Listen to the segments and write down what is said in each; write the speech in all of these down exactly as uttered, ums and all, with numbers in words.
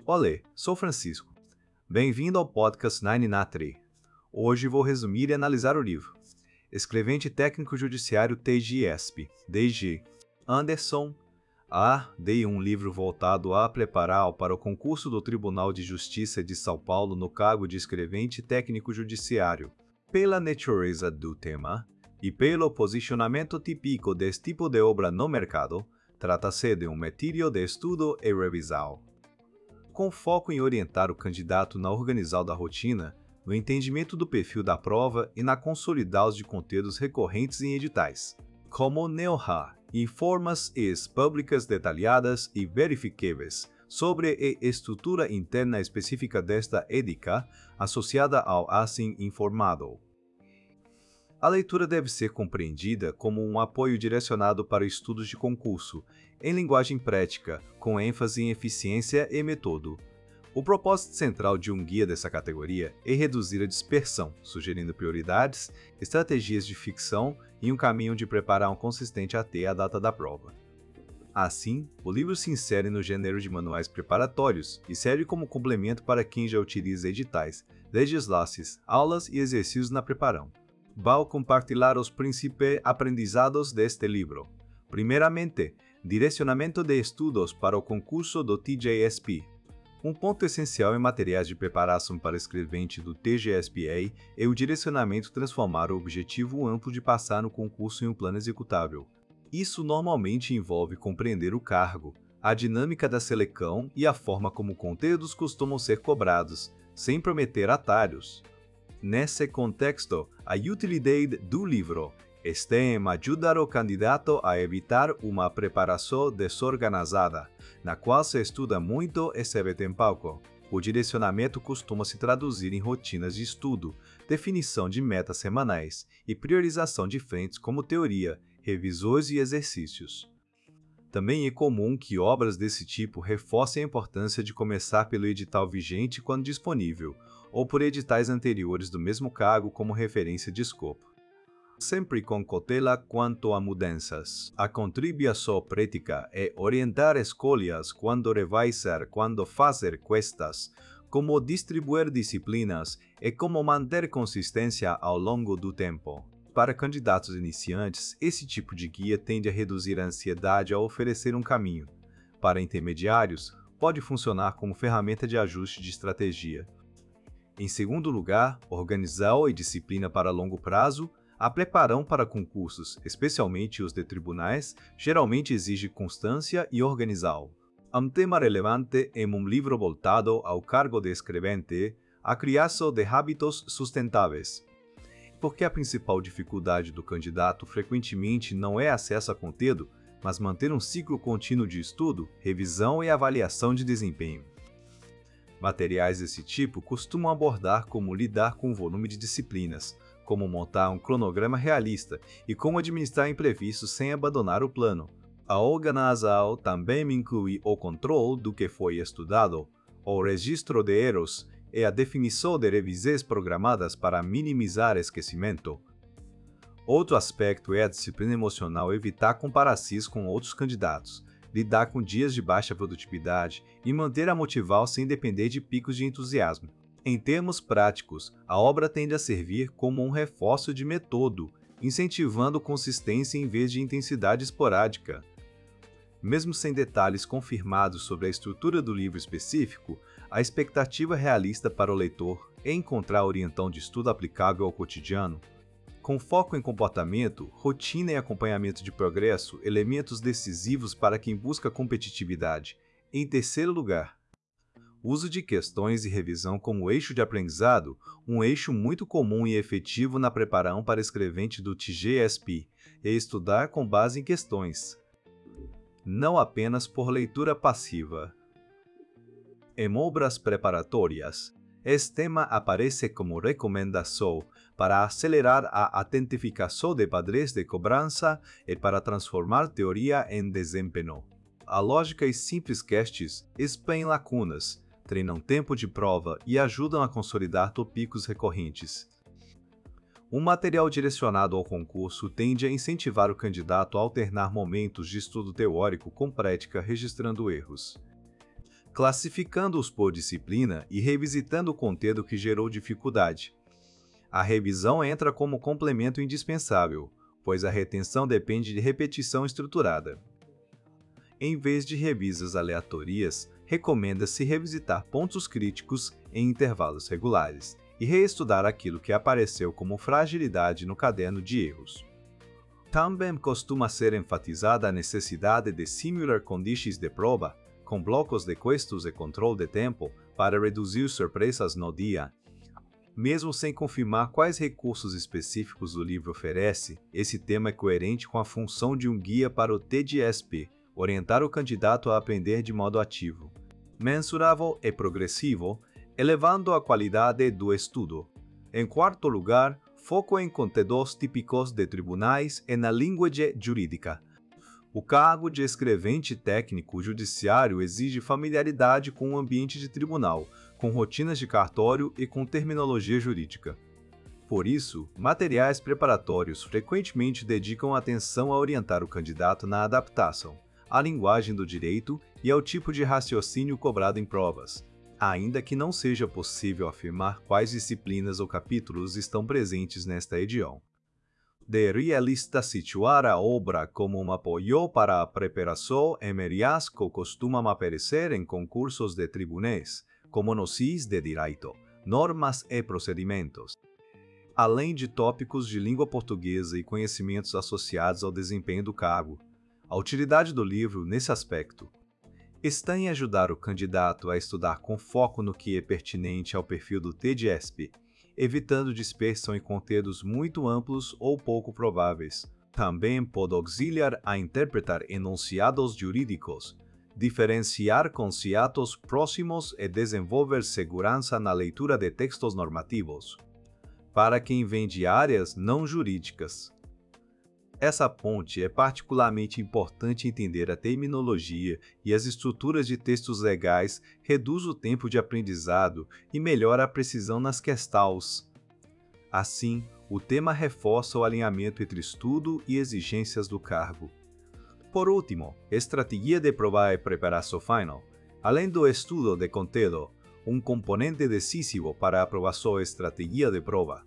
Olá, sou Francisco. Bem-vindo ao podcast nove Natri. Hoje vou resumir e analisar o livro Escrevente Técnico Judiciário T J E S P, D G. Anderson A. de um livro voltado a preparar para o concurso do Tribunal de Justiça de São Paulo no cargo de escrevente técnico judiciário. Pela natureza do tema e pelo posicionamento típico desse tipo de obra no mercado, trata-se de um material de estudo e revisão. Com foco em orientar o candidato na organização da rotina, no entendimento do perfil da prova e na consolidação de conteúdos recorrentes em editais, como NeoHA, informações públicas detalhadas e verificáveis sobre a estrutura interna específica desta ética associada ao assim informado. A leitura deve ser compreendida como um apoio direcionado para estudos de concurso, em linguagem prática, com ênfase em eficiência e método. O propósito central de um guia dessa categoria é reduzir a dispersão, sugerindo prioridades, estratégias de ficção e um caminho de preparação consistente até a data da prova. Assim, o livro se insere no gênero de manuais preparatórios e serve como complemento para quem já utiliza editais, legislações, aulas e exercícios na preparação. Vou compartilhar os principais aprendizados deste livro. Primeiramente, direcionamento de estudos para o concurso do T J E S P. Um ponto essencial em materiais de preparação para escrevente do T J E S P A é o direcionamento transformar o objetivo amplo de passar no concurso em um plano executável. Isso normalmente envolve compreender o cargo, a dinâmica da seleção e a forma como conteúdos costumam ser cobrados, sem prometer atalhos. Nesse contexto, a utilidade do livro está em ajudar o candidato a evitar uma preparação desorganizada, na qual se estuda muito e se vê em pouco. O direcionamento costuma se traduzir em rotinas de estudo, definição de metas semanais e priorização de frentes como teoria, revisões e exercícios. Também é comum que obras desse tipo reforcem a importância de começar pelo edital vigente quando disponível, ou por editais anteriores do mesmo cargo como referência de escopo. Sempre com cautela quanto a mudanças. A contribuição prática é orientar escolhas quando revisar, quando fazer questas, como distribuir disciplinas e como manter consistência ao longo do tempo. Para candidatos iniciantes, esse tipo de guia tende a reduzir a ansiedade ao oferecer um caminho. Para intermediários, pode funcionar como ferramenta de ajuste de estratégia. Em segundo lugar, organização e disciplina para longo prazo. A preparação para concursos, especialmente os de tribunais, geralmente exige constância e organização. Um tema relevante em um livro voltado ao cargo de escrevente, a criação de hábitos sustentáveis. Porque a principal dificuldade do candidato frequentemente não é acesso a conteúdo, mas manter um ciclo contínuo de estudo, revisão e avaliação de desempenho. Materiais desse tipo costumam abordar como lidar com o volume de disciplinas, como montar um cronograma realista e como administrar imprevistos sem abandonar o plano. A organização também inclui o controle do que foi estudado, o registro de erros e a definição de revisões programadas para minimizar esquecimento. Outro aspecto é a disciplina emocional evitar comparações com outros candidatos, lidar com dias de baixa produtividade e manter a motivação sem depender de picos de entusiasmo. Em termos práticos, a obra tende a servir como um reforço de método, incentivando consistência em vez de intensidade esporádica. Mesmo sem detalhes confirmados sobre a estrutura do livro específico, a expectativa realista para o leitor é encontrar orientão de estudo aplicável ao cotidiano. Com foco em comportamento, rotina e acompanhamento de progresso, elementos decisivos para quem busca competitividade. Em terceiro lugar, uso de questões e revisão como eixo de aprendizado, um eixo muito comum e efetivo na preparação para escrevente do T J E S P, é estudar com base em questões, não apenas por leitura passiva. Em obras preparatórias, este tema aparece como recomendação para acelerar a identificação de padrões de cobrança e para transformar teoria em desempenho. A lógica e simples quests expõem lacunas, treinam tempo de prova e ajudam a consolidar tópicos recorrentes. Um material direcionado ao concurso tende a incentivar o candidato a alternar momentos de estudo teórico com prática registrando erros. classificando-os por disciplina e revisitando o conteúdo que gerou dificuldade. A revisão entra como complemento indispensável, pois a retenção depende de repetição estruturada. Em vez de revisas aleatórias, recomenda-se revisitar pontos críticos em intervalos regulares e reestudar aquilo que apareceu como fragilidade no caderno de erros. Também costuma ser enfatizada a necessidade de simular condições de prova, com blocos de questos e controle de tempo, para reduzir surpresas no dia. Mesmo sem confirmar quais recursos específicos o livro oferece, esse tema é coerente com a função de um guia para o T D S P, orientar o candidato a aprender de modo ativo, mensurável e progressivo, elevando a qualidade do estudo. Em quarto lugar, foco em conteúdos típicos de tribunais e na linguagem jurídica. O cargo de escrevente técnico judiciário exige familiaridade com o ambiente de tribunal, com rotinas de cartório e com terminologia jurídica. Por isso, materiais preparatórios frequentemente dedicam atenção a orientar o candidato na adaptação à linguagem do direito e ao tipo de raciocínio cobrado em provas, ainda que não seja possível afirmar quais disciplinas ou capítulos estão presentes nesta edição. De realista situar a obra como um apoio para a preparação em áreas que costumam aparecer em concursos de tribunais, como nos C I S de Direito, normas e procedimentos, além de tópicos de língua portuguesa e conhecimentos associados ao desempenho do cargo. A utilidade do livro, nesse aspecto, está em ajudar o candidato a estudar com foco no que é pertinente ao perfil do T D S P, evitando dispersão em conteúdos muito amplos ou pouco prováveis. Também pode auxiliar a interpretar enunciados jurídicos, diferenciar conceitos próximos e desenvolver segurança na leitura de textos normativos, para quem vem de áreas não jurídicas. Essa ponte é particularmente importante entender a terminologia e as estruturas de textos legais, reduz o tempo de aprendizado e melhora a precisão nas questões. Assim, o tema reforça o alinhamento entre estudo e exigências do cargo. Por último, estratégia de prova e preparação final. Além do estudo de conteúdo, um componente decisivo para a aprovação é a estratégia de prova.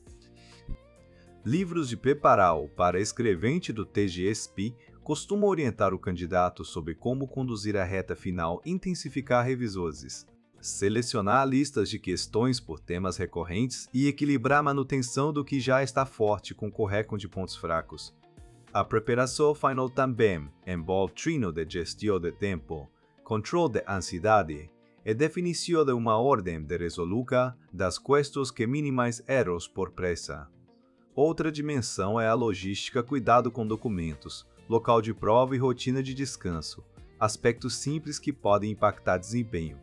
Livros de preparo para escrevente do T G S P costumam orientar o candidato sobre como conduzir a reta final e intensificar revisores, selecionar listas de questões por temas recorrentes e equilibrar a manutenção do que já está forte com o correção de pontos fracos. A preparação final também envolve treino de gestão de tempo, controle de ansiedade e definição de uma ordem de resolução das questões que minimizam erros por pressa. Outra dimensão é a logística, cuidado com documentos, local de prova e rotina de descanso, aspectos simples que podem impactar desempenho.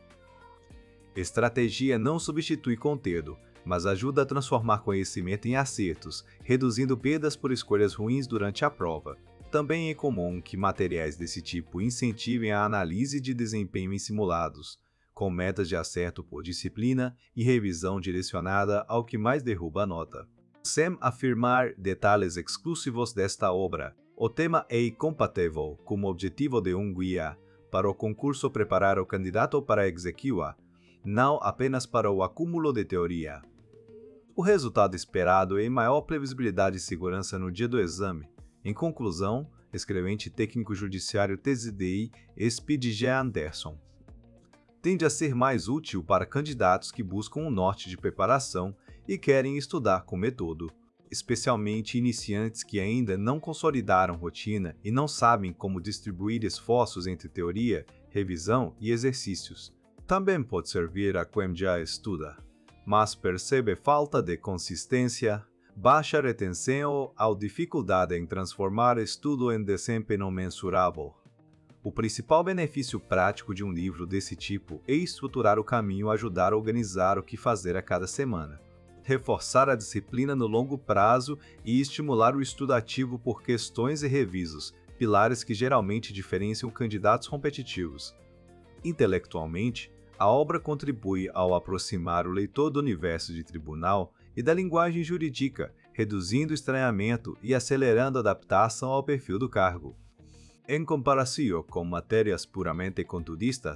Estratégia não substitui conteúdo, mas ajuda a transformar conhecimento em acertos, reduzindo perdas por escolhas ruins durante a prova. Também é comum que materiais desse tipo incentivem a análise de desempenho em simulados, com metas de acerto por disciplina e revisão direcionada ao que mais derruba a nota. Sem afirmar detalhes exclusivos desta obra, o tema é incompatível com o objetivo de um guia para o concurso preparar o candidato para execuá, não apenas para o acúmulo de teoria. O resultado esperado é maior previsibilidade e segurança no dia do exame. Em conclusão, escrevente técnico judiciário T Z D I S P de G. Anderson tende a ser mais útil para candidatos que buscam um norte de preparação e querem estudar com método, especialmente iniciantes que ainda não consolidaram rotina e não sabem como distribuir esforços entre teoria, revisão e exercícios. Também pode servir a quem já estuda, mas percebe falta de consistência, baixa retenção ou dificuldade em transformar estudo em desempenho mensurável. O principal benefício prático de um livro desse tipo é estruturar o caminho, ajudar a organizar o que fazer a cada semana, reforçar a disciplina no longo prazo e estimular o estudo ativo por questões e revisos, pilares que geralmente diferenciam candidatos competitivos. Intelectualmente, a obra contribui ao aproximar o leitor do universo de tribunal e da linguagem jurídica, reduzindo o estranhamento e acelerando a adaptação ao perfil do cargo. Em comparação com matérias puramente conteudistas,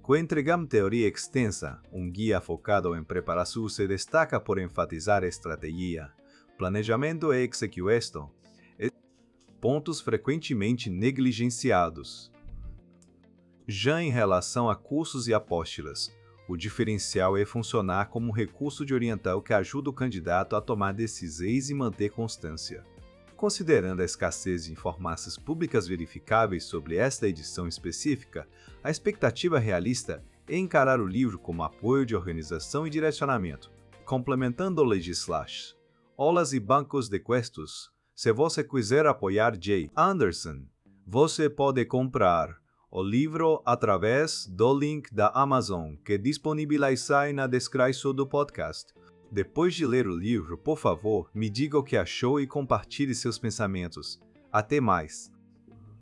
Com Entregam Teoria Extensa, um guia focado em preparação se destaca por enfatizar estratégia, planejamento e execução, pontos frequentemente negligenciados. Já em relação a cursos e apóstolas, o diferencial é funcionar como um recurso de oriental que ajuda o candidato a tomar decisões e manter constância. Considerando a escassez de informações públicas verificáveis sobre esta edição específica, a expectativa realista é encarar o livro como apoio de organização e direcionamento, complementando o legislation. Aulas e bancos de questos. Se você quiser apoiar Jay Anderson, você pode comprar o livro através do link da Amazon que disponibilizei na descrição do podcast. Depois de ler o livro, por favor, me diga o que achou e compartilhe seus pensamentos. Até mais!